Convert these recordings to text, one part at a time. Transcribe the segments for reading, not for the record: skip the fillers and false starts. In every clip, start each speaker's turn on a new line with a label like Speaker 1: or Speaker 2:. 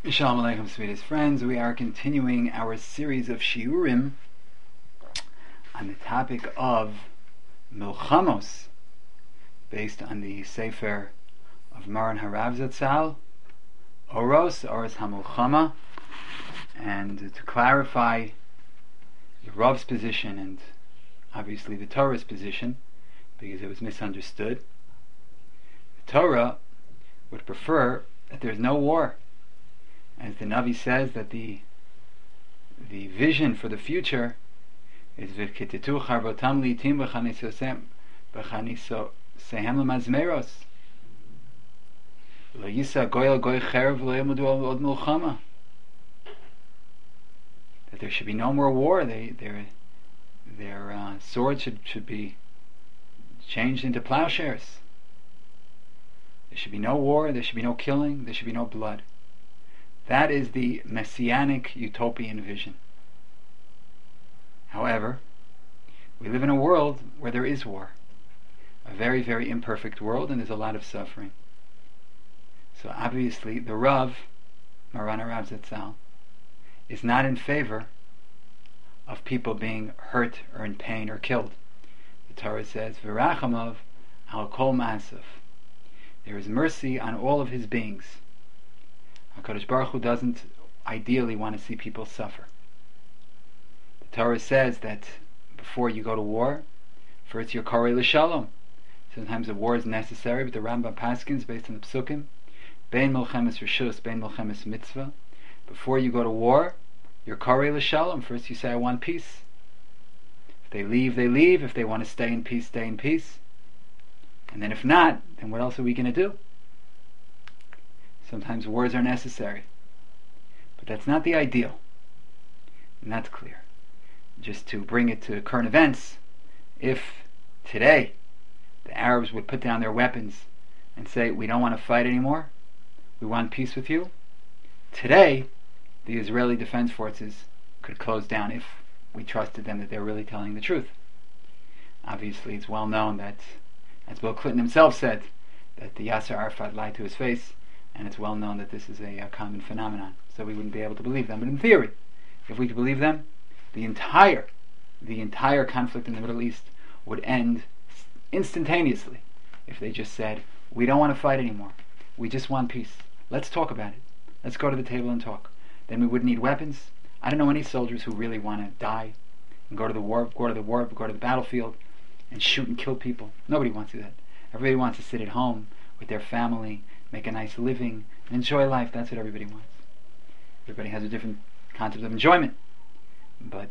Speaker 1: Shalom Aleichem, sweetest friends. We are continuing our series of shiurim on the topic of Milchamos, based on the Sefer of Maran Harav Zatzal, Oros HaMilchama, and to clarify the Rav's position and obviously the Torah's position, because it was misunderstood. The Torah would prefer that there's no war. As the Navi says, that the vision for the future is v'kitetu charvotam liitim v'chanisosem lemazmeros lo yisa goy goy cherev lo yamudu od milchama. That there should be no more war. Their swords should be changed into plowshares. There should be no war. There should be no killing. There should be no blood. That is the messianic utopian vision. However, we live in a world where there is war. A very, very imperfect world, and there's a lot of suffering. So obviously the Rav, Maran Harav Zatzal, is not in favor of people being hurt or in pain or killed. The Torah says, V'rachamav al kol ma'asav. There is mercy on all of his beings. HaKadosh Baruch Hu doesn't ideally want to see people suffer. The Torah says that before you go to war, first you're karei l'shalom. Sometimes a war is necessary, but the Rambam paskins based on the Psukim, bein milchemes reshus, bein milchemes mitzvah. Before you go to war, you're karei l'shalom. First you say, I want peace. If they leave, they leave. If they want to stay in peace, stay in peace. And then if not, then what else are we going to do? Sometimes wars are necessary, but that's not the ideal, and that's clear. Just to bring it to current events, if today the Arabs would put down their weapons and say, we don't want to fight anymore, we want peace with you, today the Israeli Defense Forces could close down if we trusted them that they're really telling the truth. Obviously it's well known that, as Bill Clinton himself said, that the Yasser Arafat lied to his face, and it's well known that this is a common phenomenon, so we wouldn't be able to believe them. But in theory, if we could believe them, the entire conflict in the Middle East would end instantaneously if they just said, we don't want to fight anymore, we just want peace, let's talk about it, let's go to the table and talk. Then we wouldn't need weapons. I don't know any soldiers who really want to die and go to the battlefield and shoot and kill people. Nobody wants to do that. Everybody wants to sit at home with their family, make a nice living, and enjoy life. That's what everybody wants. Everybody has a different concept of enjoyment. But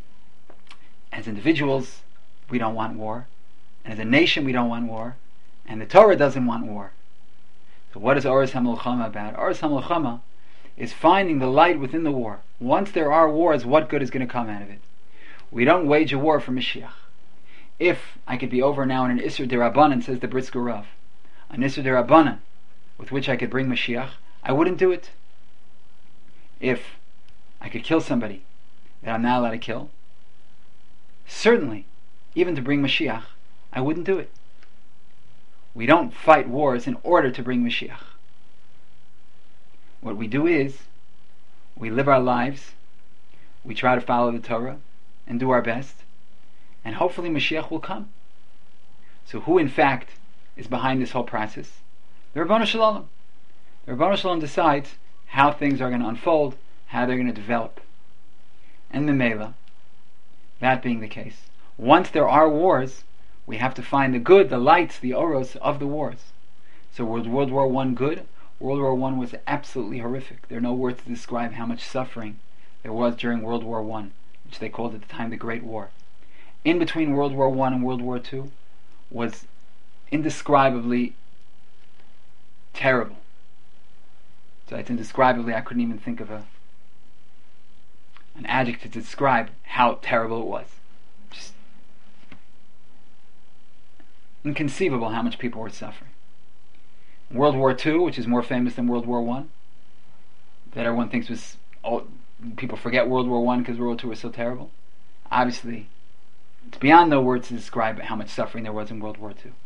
Speaker 1: as individuals, we don't want war. And as a nation, we don't want war. And the Torah doesn't want war. So what is Oros HaMilchama about? Oros HaMilchama is finding the light within the war. Once there are wars, what good is going to come out of it? We don't wage a war for Mashiach. If I could be over now in an Isser D'Rabbanan, says the Brisker Rav, an Isser D'Rabbanan, with which I could bring Mashiach, I wouldn't do it. If I could kill somebody that I'm not allowed to kill, certainly, even to bring Mashiach, I wouldn't do it. We don't fight wars in order to bring Mashiach. What we do is, we live our lives, we try to follow the Torah, and do our best, and hopefully Mashiach will come. So who in fact is behind this whole process? The Rabbanu Shalom. The Rabbanu Shalom decides how things are going to unfold, how they're going to develop. And the Mela, that being the case, once there are wars, we have to find the good, the lights, the oros of the wars. So was World War I good? World War I was absolutely horrific. There are no words to describe how much suffering there was during World War I, which they called at the time the Great War. In between World War I and World War II was indescribably terrible. So it's indescribably, I couldn't even think of an adjective to describe how terrible it was. Just inconceivable how much people were suffering. World War II, which is more famous than World War I, that everyone thinks was, people forget World War I because World War II was so terrible. Obviously, it's beyond no words to describe how much suffering there was in World War II.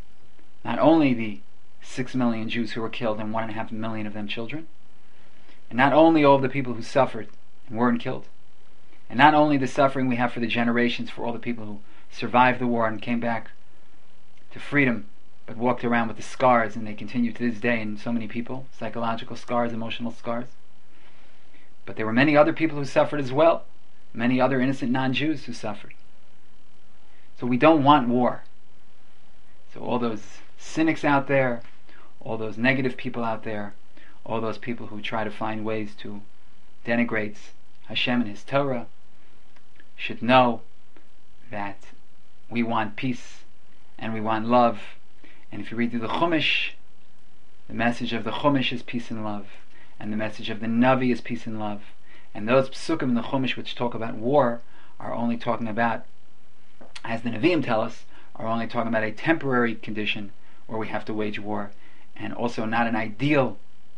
Speaker 1: Not only the 6 million Jews who were killed and 1.5 million of them children, and not only all of the people who suffered and weren't killed, and not only the suffering we have for the generations, for all the people who survived the war and came back to freedom, but walked around with the scars, and they continue to this day in so many people, psychological scars, emotional scars. But there were many other people who suffered as well, many other innocent non-Jews who suffered. So we don't want war. So all those cynics out there, all those negative people out there, all those people who try to find ways to denigrate Hashem and His Torah should know that we want peace and we want love. And if you read through the Chumash, the message of the Chumash is peace and love, and the message of the Navi is peace and love. And those psukim in the Chumash which talk about war are only talking about, as the Nevi'im tell us, are only talking about a temporary condition where we have to wage war, and also not an ideal,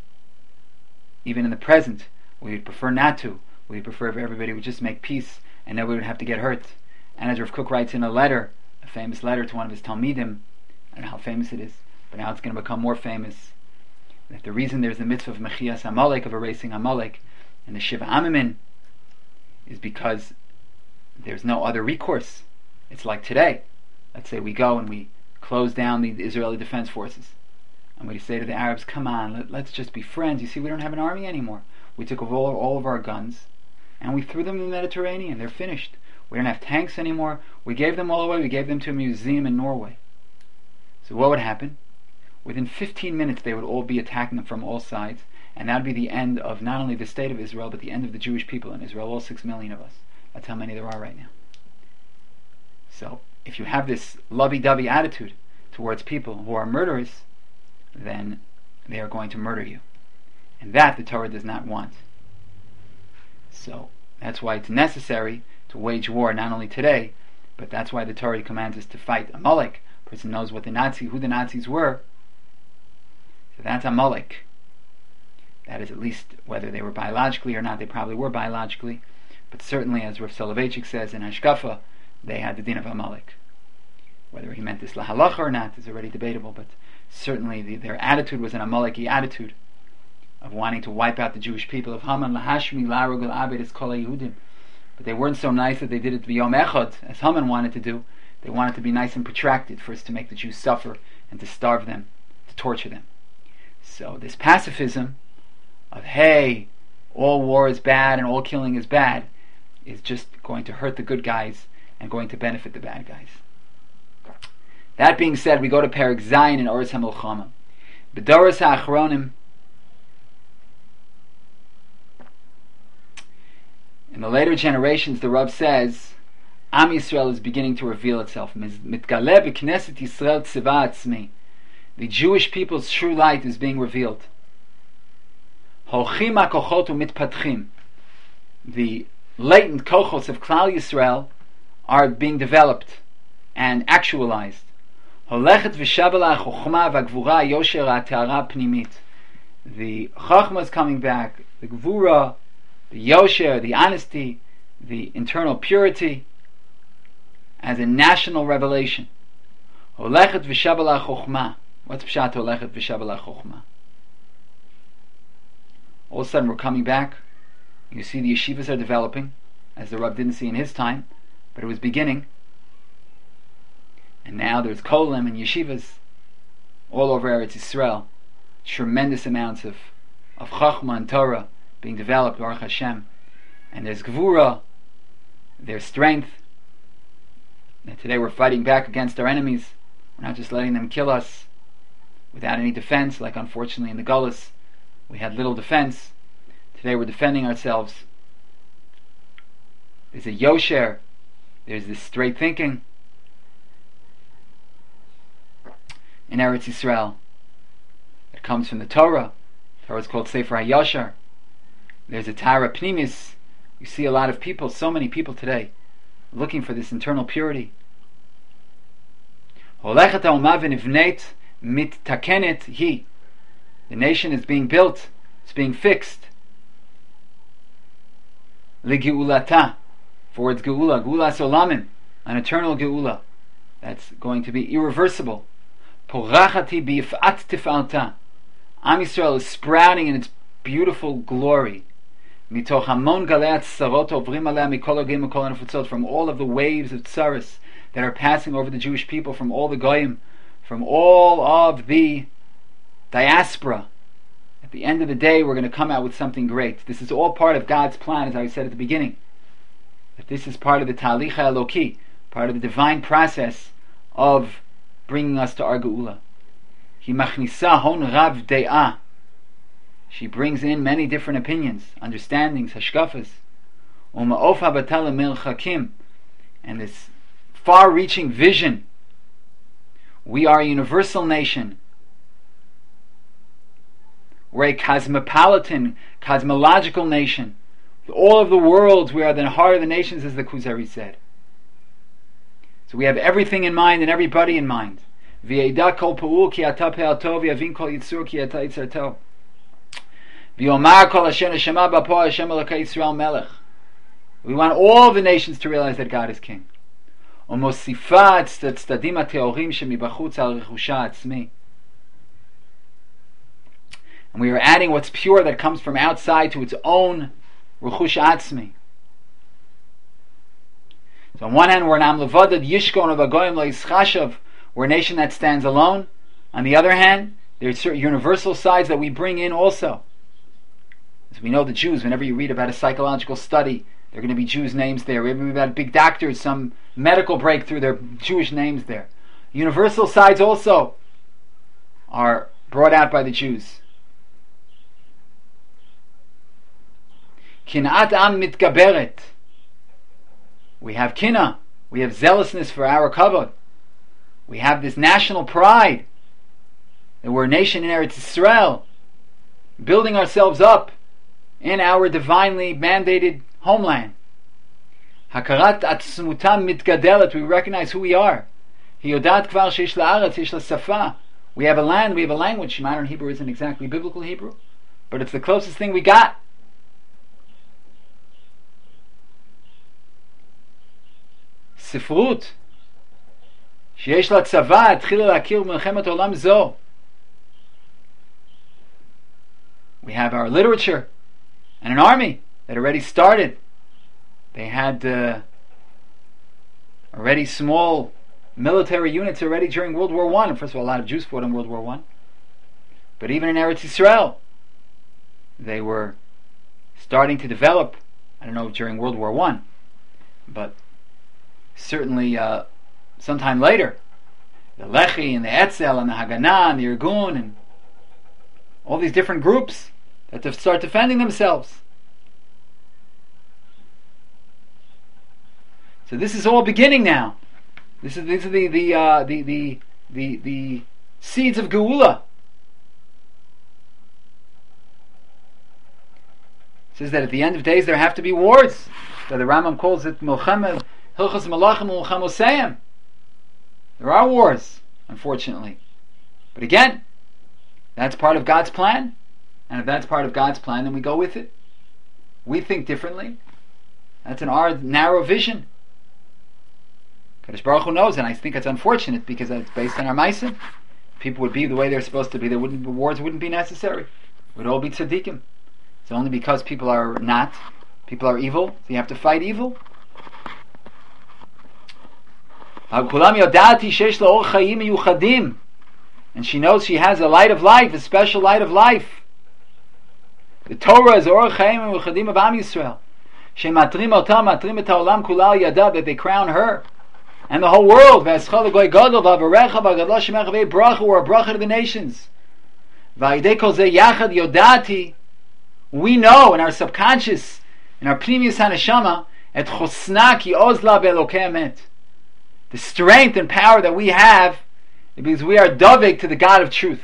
Speaker 1: even in the present. We would prefer not to. We would prefer if everybody would just make peace and nobody would have to get hurt. And as Rav Kook writes in a letter, a famous letter to one of his Talmidim, I don't know how famous it is, but now it's going to become more famous, that the reason there's the mitzvah of Mechias Amalek, of erasing Amalek, and the Shiva Amamin, is because there's no other recourse. It's like today. Let's say we go and we close down the Israeli Defense Forces, and we say to the Arabs, come on, let's just be friends. You see, we don't have an army anymore. We took all of our guns and we threw them in the Mediterranean. They're finished. We don't have tanks anymore. We gave them all away. We gave them to a museum in Norway. So what would happen? Within 15 minutes they would all be attacking them from all sides, and that would be the end of not only the state of Israel, but the end of the Jewish people in Israel, all 6 million of us. That's how many there are right now. So if you have this lovey-dovey attitude towards people who are murderers, then they are going to murder you. And that the Torah does not want. So that's why it's necessary to wage war, not only today, but that's why the Torah commands us to fight Amalek. A person knows who the Nazis were. So that's Amalek. That is, at least whether they were biologically or not, they probably were biologically, but certainly, as Rav Soloveitchik says in Hashkafa, they had the din of Amalek. Whether he meant this lahalacha or not is already debatable, but certainly their attitude was an Amaleki attitude of wanting to wipe out the Jewish people, of Haman lahashmi larugul abed es kol Yehudim. But they weren't so nice that they did it v'yom echad, as Haman wanted to do. They wanted to be nice and protracted, first to make the Jews suffer and to starve them, to torture them. So this pacifism of, hey, all war is bad and all killing is bad, is just going to hurt the good guys and going to benefit the bad guys. That being said, we go to Perek Zayin in Oros HaMilchama. B'doros HaAchronim, in the later generations, the Rav says, Am Yisrael is beginning to reveal itself. Mitgaleh b'Knesset Yisrael tzeva atzmi. The Jewish people's true light is being revealed. Holchim hakochot u'mitpatchim. The latent kochos of Klal Yisrael are being developed and actualized. Holechet v'shabala chochma v'gvura yosher ha'tara pnimit. The chochma is coming back, the gvura, the yosher, the honesty, the internal purity, as a national revelation. Holechet v'shabala chochma. What's pshat holechet v'shabala chochma? All of a sudden we're coming back. You see the yeshivas are developing, as the Rav didn't see in his time, but it was beginning. And now there's kolim and yeshivas all over Eretz Yisrael. Tremendous amounts of chachma and Torah being developed, Baruch Hashem. And there's gvura, there's strength. And today we're fighting back against our enemies. We're not just letting them kill us without any defense, like unfortunately in the Gullus we had little defense. Today we're defending ourselves. There's a yosher, there's this straight thinking in Eretz Yisrael. It comes from the Torah. The Torah is called Sefer HaYashar. There's a Tara Pnimis. You see a lot of people, so many people today, looking for this internal purity. Holechet ha'omah v'nivneit mittakenet hi. The nation is being built, it's being fixed. Ligeulata, for its geula, geulas olamim, an eternal geula that's going to be irreversible. Porachati b'yifat tifalta. Am Yisrael is sprouting in its beautiful glory. From all of the waves of tsaris that are passing over the Jewish people, from all the goyim, from all of the diaspora. At the end of the day, we're going to come out with something great. This is all part of God's plan, as I said at the beginning. That this is part of the Talich HaEloki, part of the divine process of bringing us to our Geula. Hi machnisa hon rav de'ah. She brings in many different opinions, understandings, hashkafas. Uma'of habatala milchakim. And this far-reaching vision. We are a universal nation. We're a cosmopolitan, cosmological nation. With all of the worlds, we are the heart of the nations, as the Kuzari said. So we have everything in mind and everybody in mind. V'yeida kol pa'ul ki ata pe'alto v'yavin kol yitzur ki ata yitzarto. V'yomar kol Hashem neshama b'po Hashem Elokei Yisrael melech. We want all the nations to realize that God is King. Umosifat tztadim ha'teorim shemibachutz al rechusha atzmi. And we are adding what's pure that comes from outside to its own rechush atzmi. So on one hand, we're an am levadad yishkon of agoyim le'ischashav. We're a nation that stands alone. On the other hand, there's certain universal sides that we bring in also. As we know, the Jews, whenever you read about a psychological study, there are going to be Jews' names there. We read about big doctors, some medical breakthrough, there are Jewish names there. Universal sides also are brought out by the Jews. Kinat am mitgaberet. We have kina. We have zealousness for our kavod. We have this national pride that we're a nation in Eretz Yisrael, building ourselves up in our divinely mandated homeland. Hakarat atzmutam mitgadelet. We recognize who we are. Hiyodat kvar sheish la'aretz sheish la'safa. We have a land, we have a language. Modern Hebrew isn't exactly biblical Hebrew, but it's the closest thing we got. Sifrut. Sheyesh la tzava atchila lakir b'melchemet olam zo. We have our literature and an army that already started. They had already small military units already during World War I. First of all, a lot of Jews fought in World War I. But even in Eretz Yisrael, they were starting to develop. I don't know if during World War I, but certainly sometime later, the Lechi and the Etzel and the Haganah and the Irgun and all these different groups that to start defending themselves. So this is all beginning now. These are the seeds of Geula. It says that at the end of days there have to be wars. So the Rambam calls it Milchama Hilchos Malachim Milchamos. There are wars, unfortunately. But again, that's part of God's plan. And if that's part of God's plan, then we go with it. We think differently. That's in our narrow vision. Kadosh Baruch Hu knows, and I think it's unfortunate because it's based on our Ma'asim. People would be the way they're supposed to be. Wars wouldn't be necessary. It would all be tzaddikim. It's only because people are not. People are evil. So you have to fight evil. And she knows she has a light of life, a special light of life. The Torah is Orach Chaim Miyuchadim of Am Yisrael. That they crown her and the whole world. We're a bracha to the nations. We know in our subconscious, in our Pnimius HaNeshama, et chosna ki ozla be'elokei emet. The strength and power that we have is because we are dovek to the God of truth.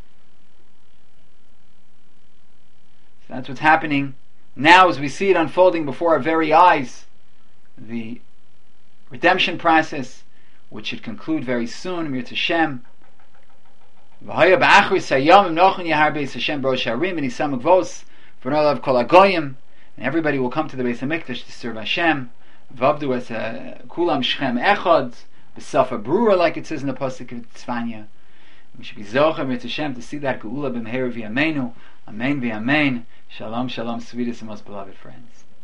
Speaker 1: So that's what's happening now as we see it unfolding before our very eyes. The redemption process, which should conclude very soon, Mir Tashem. V'haya b'achris hayom im nochon yahar beis Hashem b'rosh harim v'nisam gvos v'nolav kol hagoyim, and everybody will come to the Beis HaMikdash to serve Hashem. V'avdu es kulam shchem echad b'safa brura, like it says in the pasuk of Tzvanya. We should be zocher Mir Tashem to see that geula b'mheir v'yameinu. Amen v'amen. Shalom, shalom, sweetest and most beloved friends.